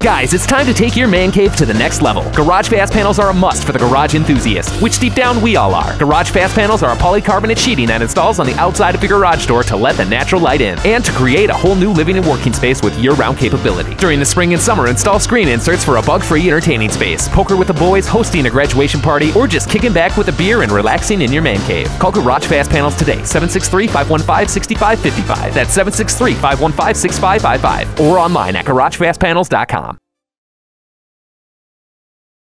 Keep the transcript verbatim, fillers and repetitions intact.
Guys, it's time to take your man cave to the next level. Garage Fast Panels are a must for the garage enthusiast, which deep down we all are. Garage Fast Panels are a polycarbonate sheeting that installs on the outside of your garage door to let the natural light in and to create a whole new living and working space with year-round capability. During the spring and summer, install screen inserts for a bug-free entertaining space, poker with the boys, hosting a graduation party, or just kicking back with a beer and relaxing in your man cave. Call Garage Fast Panels today, seven six three, five one five, six five five five. That's seven six three, five one five, six five five five. Or online at garage fast panels dot com.